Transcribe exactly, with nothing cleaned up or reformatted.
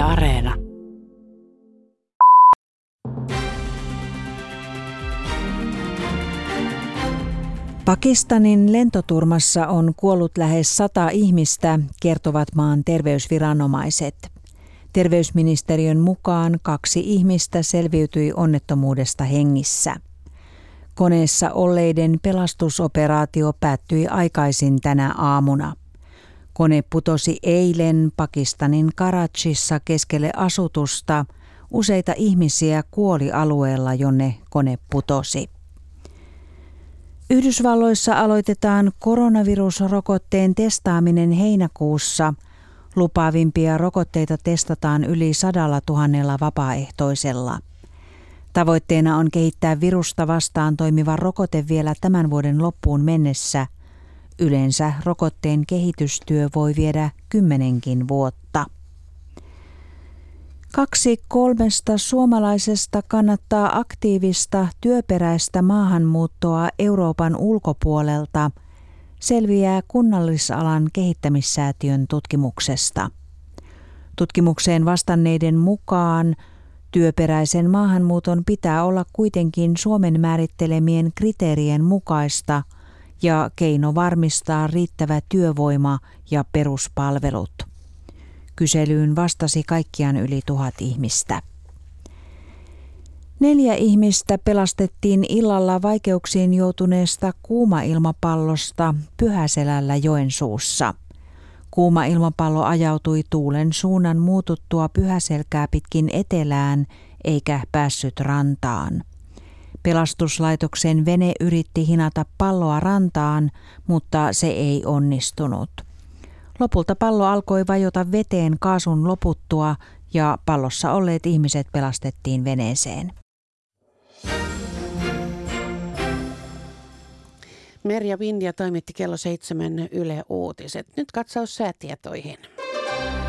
Areena. Pakistanin lentoturmassa on kuollut lähes sata ihmistä, kertovat maan terveysviranomaiset. Terveysministeriön mukaan kaksi ihmistä selviytyi onnettomuudesta hengissä. Koneessa olleiden pelastusoperaatio päättyi aikaisin tänä aamuna. Kone putosi eilen Pakistanin Karachissa keskelle asutusta. Useita ihmisiä kuoli alueella, jonne kone putosi. Yhdysvalloissa aloitetaan koronavirusrokotteen testaaminen heinäkuussa. Lupaavimpia rokotteita testataan yli sadalla tuhannella vapaaehtoisella. Tavoitteena on kehittää virusta vastaan toimiva rokote vielä tämän vuoden loppuun mennessä. Yleensä rokotteen kehitystyö voi viedä kymmenenkin vuotta. Kaksi kolmesta suomalaisesta kannattaa aktiivista työperäistä maahanmuuttoa Euroopan ulkopuolelta, selviää Kunnallisalan kehittämissäätiön tutkimuksesta. Tutkimukseen vastanneiden mukaan työperäisen maahanmuuton pitää olla kuitenkin Suomen määrittelemien kriteerien mukaista ja keino varmistaa riittävä työvoima ja peruspalvelut. Kyselyyn vastasi kaikkiaan yli tuhat ihmistä. Neljä ihmistä pelastettiin illalla vaikeuksiin joutuneesta kuuma-ilmapallosta Pyhäselällä Joensuussa. Kuuma-ilmapallo ajautui tuulen suunnan muututtua Pyhäselkää pitkin etelään eikä päässyt rantaan. Pelastuslaitoksen vene yritti hinata palloa rantaan, mutta se ei onnistunut. Lopulta pallo alkoi vajota veteen kaasun loputtua ja pallossa olleet ihmiset pelastettiin veneeseen. Merja Vindia toimitti kello seitsemän Yle Uutiset. Nyt katsaus säätietoihin.